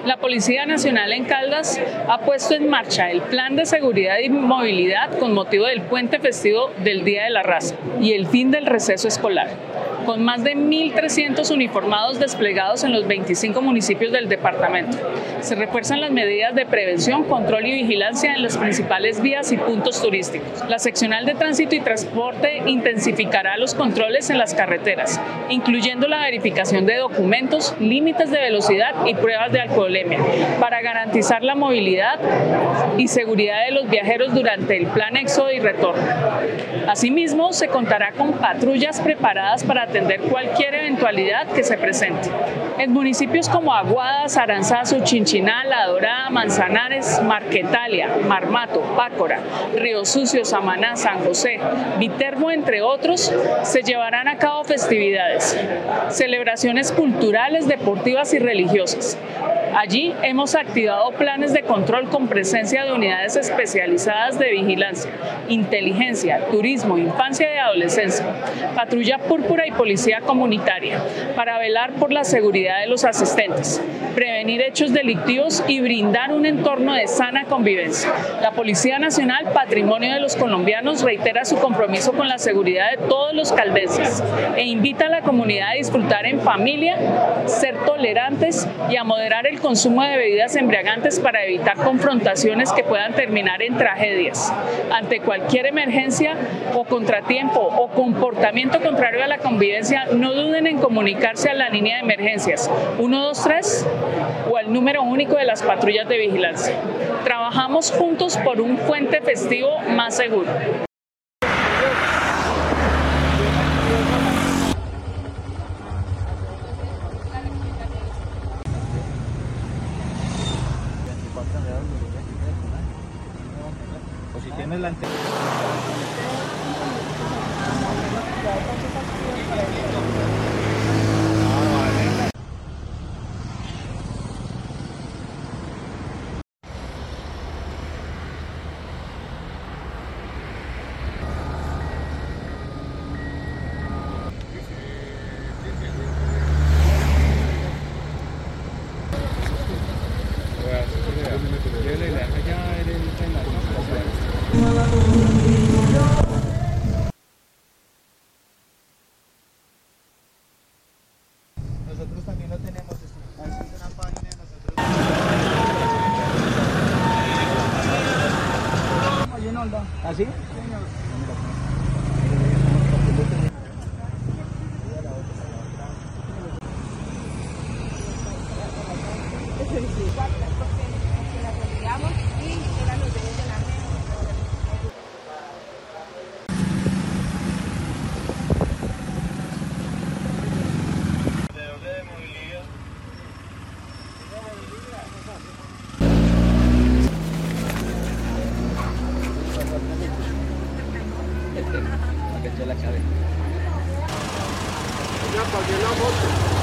La Policía Nacional en Caldas ha puesto en marcha el Plan de Seguridad y Movilidad con motivo del puente festivo del Día de la Raza y el fin del receso escolar. Con más de 1.300 uniformados desplegados en los 25 municipios del departamento. Se refuerzan las medidas de prevención, control y vigilancia en las principales vías y puntos turísticos. La Seccional de Tránsito y Transporte intensificará los controles en las carreteras, incluyendo la verificación de documentos, límites de velocidad y pruebas de alcoholemia, para garantizar la movilidad y seguridad de los viajeros durante el plan éxodo y retorno. Asimismo, se contará con patrullas preparadas para atender cualquier eventualidad que se presente. En municipios como Aguadas, Aranzazu, Chinchiná, La Dorada, Manzanares, Marquetalia, Marmato, Pácora, Río Sucio, Samaná, San José, Viterbo, entre otros, se llevarán a cabo festividades, celebraciones culturales, deportivas y religiosas. Allí hemos activado planes de control con presencia de unidades especializadas de vigilancia, inteligencia, turismo, infancia y adolescencia, patrulla púrpura y policía comunitaria, para velar por la seguridad de los asistentes, prevenir hechos delictivos y brindar un entorno de sana convivencia. La Policía Nacional, patrimonio de los colombianos, reitera su compromiso con la seguridad de todos los caldenses e invita a la comunidad a disfrutar en familia, ser tolerantes y a moderar el consumo de bebidas embriagantes para evitar confrontaciones que puedan terminar en tragedias. Ante cualquier emergencia o contratiempo o comportamiento contrario a la convivencia, no duden en comunicarse a la línea de emergencias 123 o al número único de las patrullas de vigilancia. Trabajamos juntos por un puente festivo más seguro. O si tienes la nosotros también lo tenemos, es una página de nosotros. ¿Ah, sí? Ya pagué la moto.